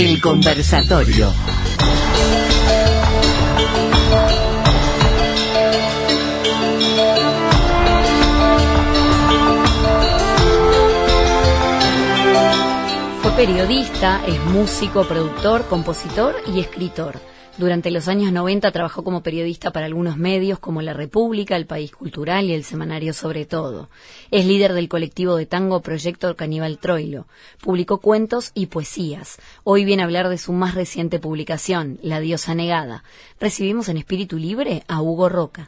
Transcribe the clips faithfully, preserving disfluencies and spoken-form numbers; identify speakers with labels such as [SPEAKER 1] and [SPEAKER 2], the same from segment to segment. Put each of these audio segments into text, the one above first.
[SPEAKER 1] El conversatorio.
[SPEAKER 2] Fue periodista, es músico, productor, compositor y escritor. Durante los años noventa trabajó como periodista para algunos medios como La República, El País Cultural y el semanario Sobre Todo. Es líder del colectivo de tango Proyecto Caníbal Troilo. Publicó cuentos y poesías. Hoy viene a hablar de su más reciente publicación, La Diosa Negada. Recibimos en Espíritu Libre a Hugo Roca.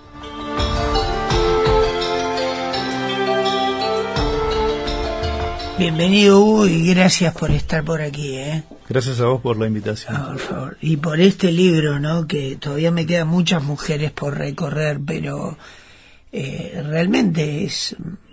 [SPEAKER 3] Bienvenido, Hugo, y gracias por estar por aquí, ¿eh?
[SPEAKER 4] Gracias a vos por la invitación.
[SPEAKER 3] Ah, por favor. Y por este libro, ¿no? Que todavía me quedan muchas mujeres por recorrer, pero eh, realmente es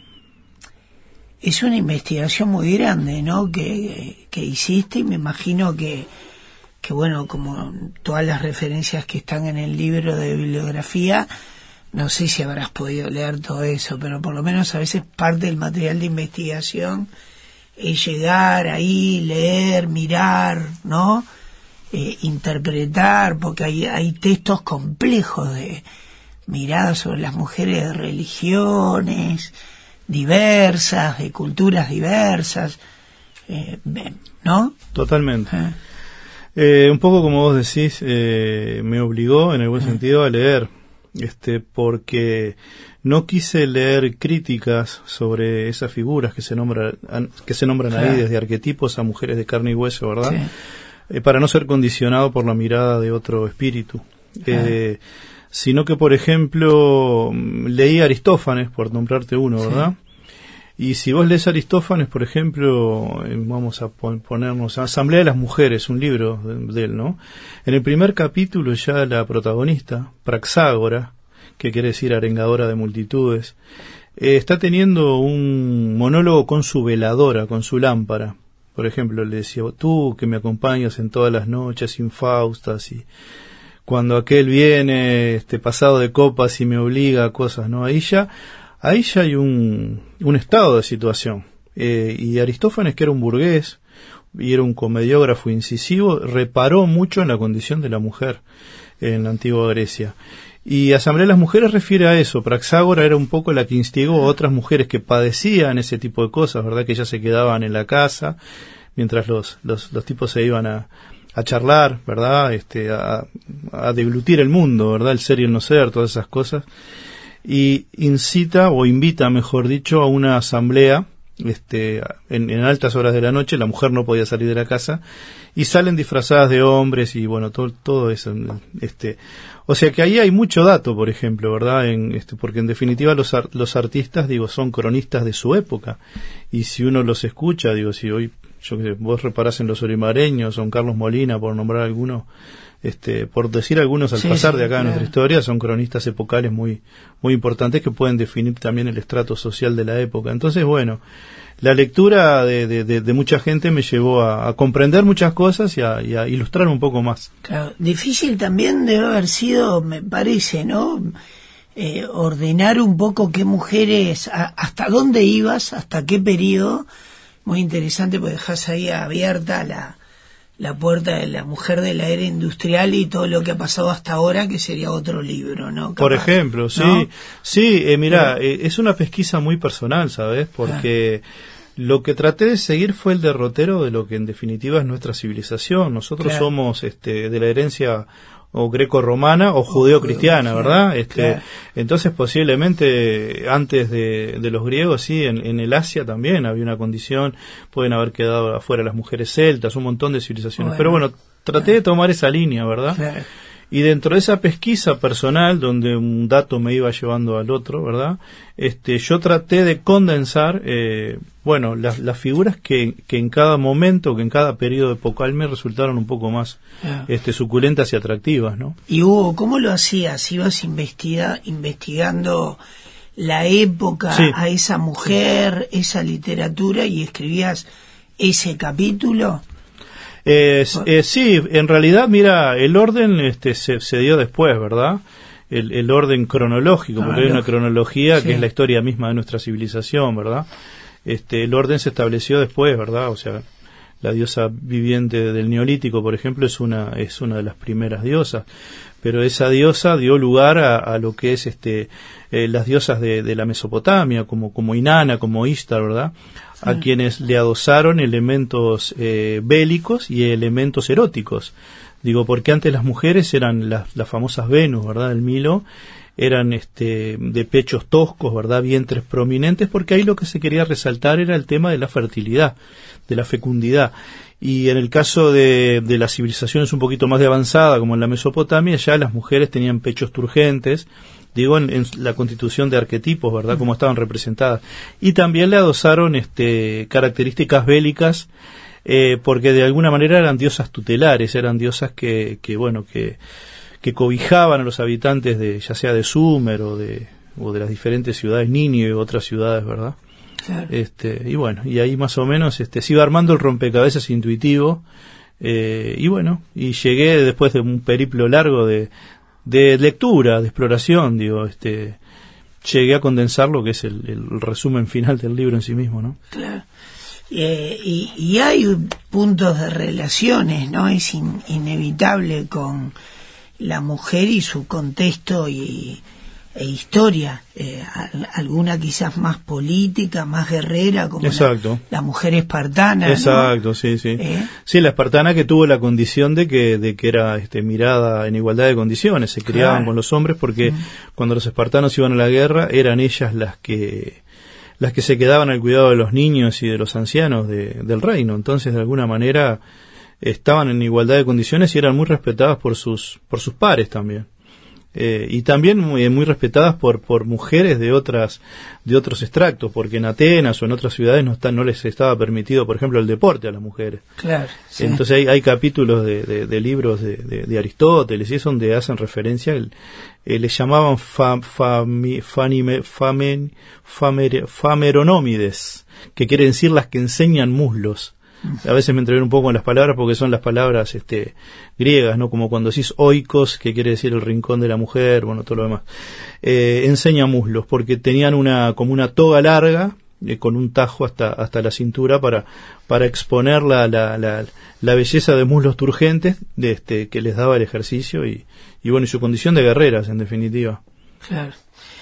[SPEAKER 3] es una investigación muy grande, ¿no? Que, que hiciste, y me imagino que, que, bueno, como todas las referencias que están en el libro de bibliografía, no sé si habrás podido leer todo eso, pero por lo menos a veces parte del material de investigación es llegar ahí, leer, mirar, ¿no? Eh, interpretar, porque hay, hay textos complejos de miradas sobre las mujeres de religiones diversas, de culturas diversas, eh, ¿no?
[SPEAKER 4] Totalmente.
[SPEAKER 3] ¿Eh?
[SPEAKER 4] Eh, un poco como vos decís, eh, me obligó en algún ¿Eh? sentido a leer, este, porque no quise leer críticas sobre esas figuras que se nombran que se nombran claro. ahí, desde arquetipos a mujeres de carne y hueso, ¿verdad? Sí. Eh, para no ser condicionado por la mirada de otro espíritu. Claro. Eh, sino que, por ejemplo, leí Aristófanes, por nombrarte uno, sí. ¿verdad? Y si vos lees Aristófanes, por ejemplo, eh, vamos a pon- ponernos a Asamblea de las Mujeres, un libro de, de él, ¿no? En el primer capítulo ya la protagonista, Praxágora, que quiere decir arengadora de multitudes, eh, está teniendo un monólogo con su veladora, con su lámpara. Por ejemplo, le decía, tú que me acompañas en todas las noches infaustas, y cuando aquel viene este pasado de copas y me obliga a cosas, ¿no? Ahí ya, ahí ya hay un, un estado de situación. Eh, y Aristófanes, que era un burgués y era un comediógrafo incisivo, reparó mucho en la condición de la mujer en la antigua Grecia. Y Asamblea de las Mujeres refiere a eso. Praxágora era un poco la que instigó a otras mujeres que padecían ese tipo de cosas, ¿verdad? Que ellas se quedaban en la casa mientras los, los, los tipos se iban a, a charlar, ¿verdad? Este, a, a deglutir el mundo, ¿verdad? El ser y el no ser, todas esas cosas. Y incita, o invita, mejor dicho, a una asamblea, este, en, en altas horas de la noche. La mujer no podía salir de la casa, y salen disfrazadas de hombres, y bueno, todo, todo eso, este, o sea que ahí hay mucho dato, por ejemplo, ¿verdad? En, este, porque en definitiva los, ar, los artistas, digo, son cronistas de su época, y si uno los escucha, digo, si hoy, yo que sé, vos reparás en los olimareños, son Carlos Molina, por nombrar alguno, este, por decir algunos al sí, pasar sí, de acá claro. en nuestra historia, son cronistas epocales muy, muy importantes que pueden definir también el estrato social de la época. Entonces, bueno, la lectura de, de, de, de mucha gente me llevó a, a comprender muchas cosas y a, y a ilustrar un poco más.
[SPEAKER 3] Claro, difícil también debe haber sido, me parece, ¿no? Eh, ordenar un poco qué mujeres, a, hasta dónde ibas, hasta qué periodo. Muy interesante, porque dejás ahí abierta la, la puerta de la mujer de la era industrial y todo lo que ha pasado hasta ahora, que sería otro libro, ¿no? Capaz,
[SPEAKER 4] por ejemplo, sí,
[SPEAKER 3] ¿no?
[SPEAKER 4] sí, eh, mira, eh, es una pesquisa muy personal, ¿sabes? Porque ah. lo que traté de seguir fue el derrotero de lo que en definitiva es nuestra civilización. Nosotros claro. somos este, de la herencia o greco-romana o judeo-cristiana, ¿verdad? Este, claro. Entonces posiblemente antes de, de los griegos, sí, en, en el Asia también había una condición, pueden haber quedado afuera las mujeres celtas, un montón de civilizaciones. Bueno, pero bueno, traté claro. de tomar esa línea, ¿verdad? Claro. Y dentro de esa pesquisa personal, donde un dato me iba llevando al otro, ¿verdad? Este, yo traté de condensar, eh, bueno, las, las figuras que, que en cada momento, que en cada periodo epocal me resultaron un poco más yeah. este, suculentas y atractivas, ¿no?
[SPEAKER 3] Y Hugo, ¿cómo lo hacías? ¿Ibas investiga, investigando la época, sí. a esa mujer, esa literatura, y escribías ese capítulo?
[SPEAKER 4] Eh, eh, sí, en realidad, mira, el orden este, se, se dio después, ¿verdad? El, el orden cronológico, porque ah, hay una cronología sí. que es la historia misma de nuestra civilización, ¿verdad? Este, el orden se estableció después, ¿verdad? O sea, la diosa viviente del Neolítico, por ejemplo, es una es una de las primeras diosas, pero esa diosa dio lugar a, a lo que es este eh, las diosas de, de la Mesopotamia, como como Inanna, como Ishtar, ¿verdad? Sí. A quienes le adosaron elementos eh, bélicos y elementos eróticos. Digo, porque antes las mujeres eran las, las famosas Venus, ¿verdad?, del Milo, eran este de pechos toscos, ¿verdad?, vientres prominentes, porque ahí lo que se quería resaltar era el tema de la fertilidad, de la fecundidad. Y en el caso de, de las civilizaciones un poquito más de avanzada, como en la Mesopotamia, ya las mujeres tenían pechos turgentes, digo, en, en la constitución de arquetipos, ¿verdad?, como estaban representadas. Y también le adosaron este características bélicas, Eh, porque de alguna manera eran diosas tutelares, eran diosas que, que bueno, que, que cobijaban a los habitantes de, ya sea de Sumer o de, o de las diferentes ciudades, Nínive y otras ciudades, ¿verdad? Claro. Este, y bueno, y ahí más o menos, este, se iba armando el rompecabezas intuitivo, eh, y bueno, y llegué después de un periplo largo de, de lectura, de exploración, digo, este, llegué a condensar lo que es el, el resumen final del libro en sí mismo, ¿no?
[SPEAKER 3] Claro. Eh, y, y hay puntos de relaciones, ¿no? Es in, inevitable con la mujer y su contexto y, e historia, eh, alguna quizás más política, más guerrera, como
[SPEAKER 4] Exacto.
[SPEAKER 3] La, la mujer espartana.
[SPEAKER 4] Exacto, ¿no? sí, sí.
[SPEAKER 3] ¿Eh?
[SPEAKER 4] Sí, la espartana que tuvo la condición de que de que era este, mirada en igualdad de condiciones, se criaban claro. con los hombres porque mm. cuando los espartanos iban a la guerra eran ellas las que las que se quedaban al cuidado de los niños y de los ancianos de, del reino. Entonces, de alguna manera, estaban en igualdad de condiciones y eran muy respetadas por sus por sus pares también. Eh, y también muy, muy respetadas por por mujeres de otras de otros extractos, porque en Atenas o en otras ciudades no está, no les estaba permitido, por ejemplo, el deporte a las mujeres.
[SPEAKER 3] Claro. Sí.
[SPEAKER 4] Entonces hay, hay capítulos de, de, de libros de, de, de Aristóteles y es donde hacen referencia, el, eh, les llamaban fa, fami, fanime, famen, famer, fameronómides, que quiere decir las que enseñan muslos. A veces me entrevero un poco con las palabras porque son las palabras este griegas, ¿no? Como cuando decís oikos, que quiere decir el rincón de la mujer, bueno, todo lo demás. Eh, enseña muslos, porque tenían una como una toga larga, eh, con un tajo hasta hasta la cintura para para exponer la la, la, la belleza de muslos turgentes de este que les daba el ejercicio y, y bueno, y su condición de guerreras, en definitiva.
[SPEAKER 3] Claro.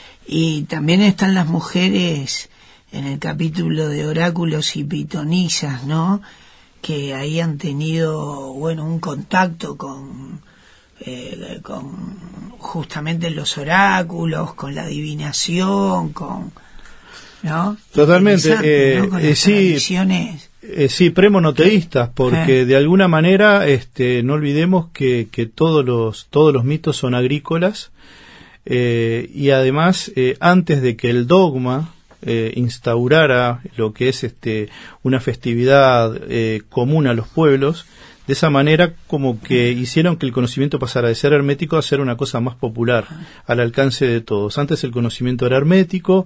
[SPEAKER 3] Y también están las mujeres en el capítulo de oráculos y pitonisas, ¿no?, que ahí han tenido, bueno, un contacto con, eh, con justamente los oráculos, con la adivinación, con, ¿no?
[SPEAKER 4] Totalmente, eh,
[SPEAKER 3] ¿no? Con
[SPEAKER 4] eh,
[SPEAKER 3] las
[SPEAKER 4] sí,
[SPEAKER 3] tradiciones.
[SPEAKER 4] Eh, sí, premonoteístas, porque eh. de alguna manera, este, no olvidemos que, que todos los todos los mitos son agrícolas, eh, y además, eh, antes de que el dogma Eh, instaurara lo que es este una festividad eh, común a los pueblos, de esa manera como que hicieron que el conocimiento pasara de ser hermético a ser una cosa más popular, al alcance de todos. Antes el conocimiento era hermético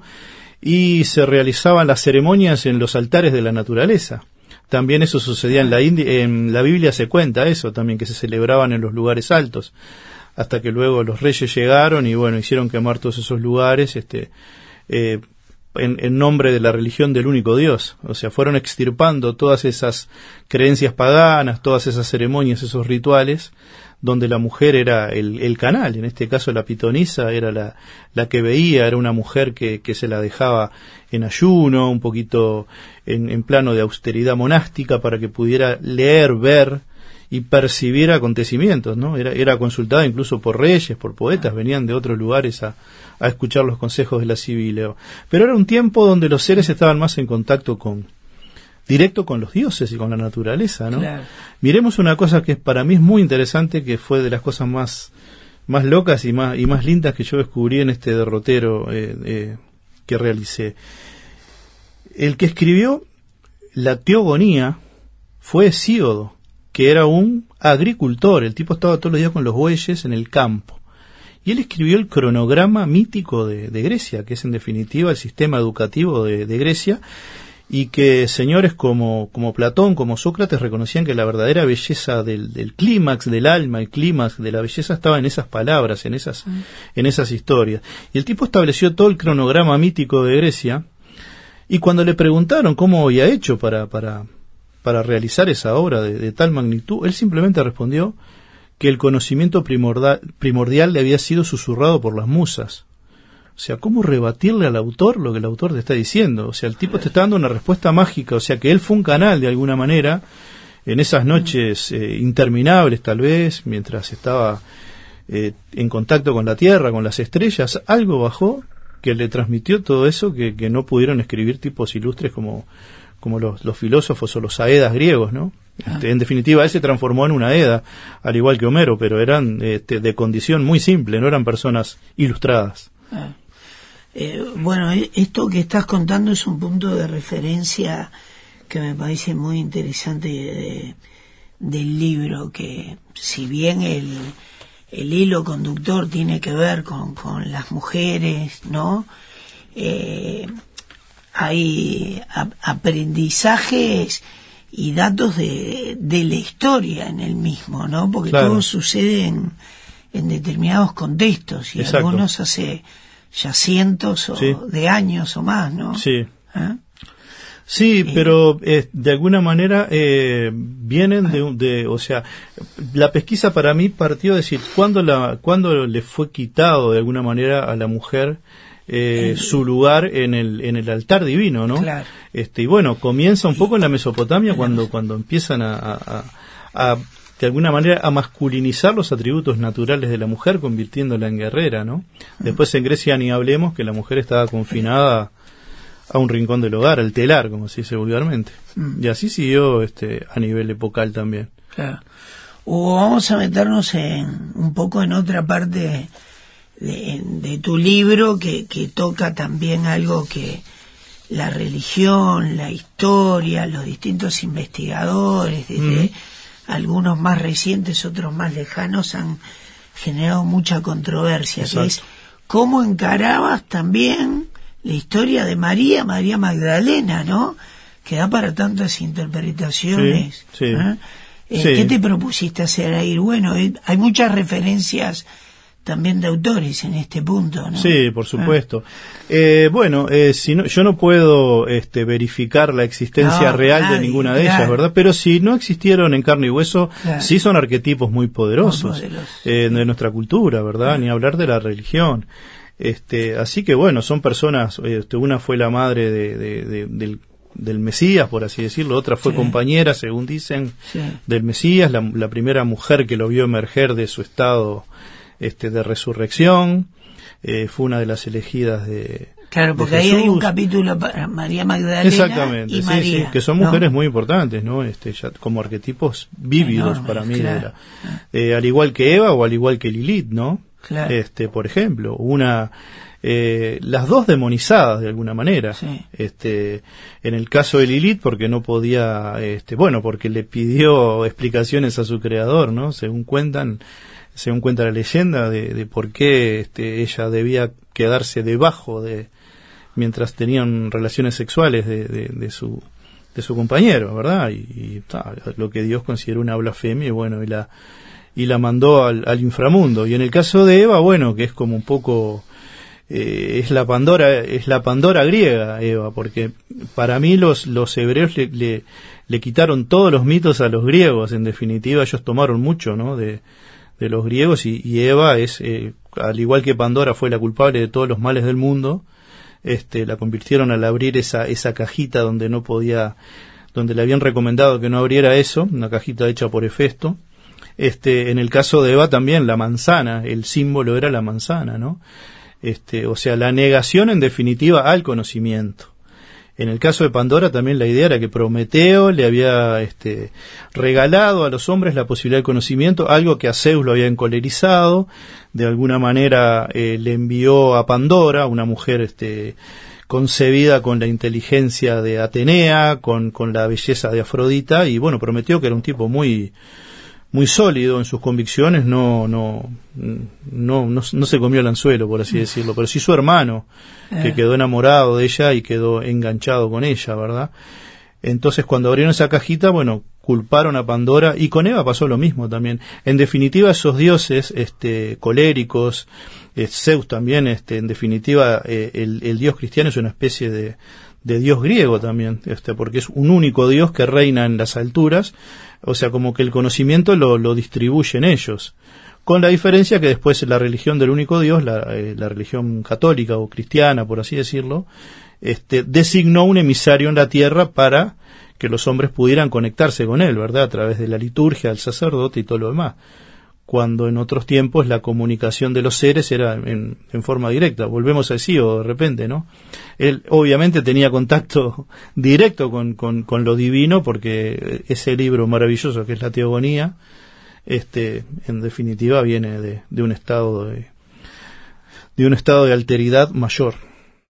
[SPEAKER 4] y se realizaban las ceremonias en los altares de la naturaleza. También eso sucedía en la India, en la Biblia se cuenta eso también, que se celebraban en los lugares altos, hasta que luego los reyes llegaron y bueno, hicieron quemar todos esos lugares, este eh, En, en nombre de la religión del único Dios. O sea, fueron extirpando todas esas creencias paganas, todas esas ceremonias, esos rituales, donde la mujer era el, el canal. En este caso la pitonisa era la, la que veía, era una mujer que, que se la dejaba en ayuno, un poquito en, en plano de austeridad monástica, para que pudiera leer, ver y percibir acontecimientos, ¿no? Era, era consultada incluso por reyes, por poetas, venían de otros lugares a, a escuchar los consejos de la Cibileo. Pero era un tiempo donde los seres estaban más en contacto con, directo con los dioses y con la naturaleza, ¿no?
[SPEAKER 3] Claro.
[SPEAKER 4] Miremos una cosa que para mí es muy interesante, que fue de las cosas más, más locas y más, y más lindas que yo descubrí en este derrotero eh, eh, que realicé. El que escribió la Teogonía fue Hesíodo, que era un agricultor. El tipo estaba todos los días con los bueyes en el campo. Y él escribió el cronograma mítico de, de Grecia, que es en definitiva el sistema educativo de, de Grecia, y que señores como, como Platón, como Sócrates, reconocían que la verdadera belleza del, del clímax del alma, el clímax de la belleza estaba en esas palabras, en esas, mm. en esas historias. Y el tipo estableció todo el cronograma mítico de Grecia, y cuando le preguntaron cómo había hecho para... para para realizar esa obra de, de tal magnitud? Él simplemente respondió que el conocimiento primordial, primordial le había sido susurrado por las musas. O sea, ¿cómo rebatirle al autor lo que el autor te está diciendo? O sea, el tipo te está dando una respuesta mágica, o sea, que él fue un canal de alguna manera, en esas noches eh, interminables tal vez, mientras estaba eh, en contacto con la Tierra, con las estrellas, algo bajó que le transmitió todo eso que, que no pudieron escribir tipos ilustres como, como los, los filósofos o los aedas griegos, ¿no? Este, en definitiva, él se transformó en una Aeda, al igual que Homero, pero eran este, de condición muy simple, no eran personas ilustradas.
[SPEAKER 3] Ah. Eh, bueno, esto que estás contando es un punto de referencia que me parece muy interesante de, del libro, que si bien el, el hilo conductor tiene que ver con, con las mujeres, ¿no? Eh, hay a, aprendizajes y datos de, de la historia en el mismo, ¿no? Porque claro, todo sucede en, en determinados contextos y exacto, algunos hace ya cientos o sí, de años o más, ¿no?
[SPEAKER 4] Sí.
[SPEAKER 3] ¿Eh?
[SPEAKER 4] Sí, eh, pero eh, de alguna manera eh, vienen de, de, o sea, la pesquisa para mí partió de decir, ¿cuándo, la, cuándo le fue quitado de alguna manera a la mujer Eh, el, su lugar en el en el altar divino, ¿no?
[SPEAKER 3] Claro.
[SPEAKER 4] Este y bueno, comienza un poco en la Mesopotamia cuando cuando empiezan a, a, a de alguna manera a masculinizar los atributos naturales de la mujer, convirtiéndola en guerrera, ¿no? Después en Grecia ni hablemos que la mujer estaba confinada a un rincón del hogar, al telar, como se dice vulgarmente. Mm. Y así siguió este a nivel epocal también.
[SPEAKER 3] Claro. O vamos a meternos en un poco en otra parte De, de tu libro que, que toca también algo que la religión, la historia, los distintos investigadores, desde mm. algunos más recientes, otros más lejanos, han generado mucha controversia. Que es cómo encarabas también la historia de María, María Magdalena, ¿no? Que da para tantas interpretaciones.
[SPEAKER 4] Sí, sí,
[SPEAKER 3] ¿eh? Eh,
[SPEAKER 4] sí.
[SPEAKER 3] ¿Qué te propusiste hacer ahí? Bueno, eh, hay muchas referencias también de autores en este punto, ¿no?
[SPEAKER 4] Sí, por supuesto. Ah. Eh, bueno, eh, si no, yo no puedo este, verificar la existencia no, real nadie, de ninguna de claro. ellas, ¿verdad? Pero si no existieron en carne y hueso, claro. sí son arquetipos muy poderosos, muy poderosos. Eh, de nuestra cultura, ¿verdad? Claro. Ni hablar de la religión. Este, así que bueno, son personas, este, una fue la madre de, de, de, del del Mesías, por así decirlo, otra fue sí. compañera, según dicen, sí. del Mesías, la, la primera mujer que lo vio emerger de su estado este de resurrección, eh, fue una de las elegidas de
[SPEAKER 3] claro, porque
[SPEAKER 4] de
[SPEAKER 3] ahí hay un capítulo para María Magdalena
[SPEAKER 4] exactamente,
[SPEAKER 3] y
[SPEAKER 4] sí,
[SPEAKER 3] María,
[SPEAKER 4] sí, que son mujeres ¿no? muy importantes, ¿no? Este, ya como arquetipos vívidos enormes, para mí, claro. de la, eh, al igual que Eva o al igual que Lilith, ¿no?
[SPEAKER 3] Claro.
[SPEAKER 4] Este, por ejemplo, una eh, las dos demonizadas de alguna manera,
[SPEAKER 3] sí.
[SPEAKER 4] este, en el caso de Lilith porque no podía, este, bueno, porque le pidió explicaciones a su creador, ¿no? Según cuentan. Según cuenta la leyenda de, de por qué este, ella debía quedarse debajo de mientras tenían relaciones sexuales de, de, de su de su compañero, ¿verdad? Y, y ta, lo que Dios consideró una blasfemia y bueno y la y la mandó al, al inframundo. Y en el caso de Eva, bueno, que es como un poco eh, es la Pandora es la Pandora griega, Eva, porque para mí los los hebreos le, le le quitaron todos los mitos a los griegos. En definitiva, ellos tomaron mucho, ¿no? de de los griegos y, y Eva es, eh, al igual que Pandora fue la culpable de todos los males del mundo, este, la convirtieron al abrir esa, esa cajita donde no podía, donde le habían recomendado que no abriera eso, una cajita hecha por Hefesto. Este, en el caso de Eva también, la manzana, el símbolo era la manzana, ¿no? Este, o sea, la negación en definitiva al conocimiento. En el caso de Pandora también la idea era que Prometeo le había este, regalado a los hombres la posibilidad de conocimiento, algo que a Zeus lo había encolerizado, de alguna manera eh, le envió a Pandora, una mujer este, concebida con la inteligencia de Atenea, con, con la belleza de Afrodita, y bueno, Prometeo, que era un tipo muy muy sólido en sus convicciones, no no no no, no se comió el anzuelo, por así decirlo, pero sí su hermano, que quedó enamorado de ella y quedó enganchado con ella, ¿verdad? Entonces cuando abrieron esa cajita, bueno, culparon a Pandora, y con Eva pasó lo mismo también. En definitiva, esos dioses este coléricos, eh, Zeus también, este en definitiva, eh, el, el dios cristiano es una especie de de Dios griego también, este, porque es un único Dios que reina en las alturas, o sea, como que el conocimiento lo, lo distribuyen ellos, con la diferencia que después la religión del único Dios, la, eh, la religión católica o cristiana, por así decirlo, este, designó un emisario en la tierra para que los hombres pudieran conectarse con él, ¿verdad?, a través de la liturgia, del sacerdote y todo lo demás, cuando en otros tiempos la comunicación de los seres era en, en forma directa. Volvemos a decir, o de repente, ¿no? Él obviamente tenía contacto directo con, con, con lo divino, porque ese libro maravilloso que es la Teogonía, este, en definitiva viene de, de un estado de, de un estado de alteridad mayor.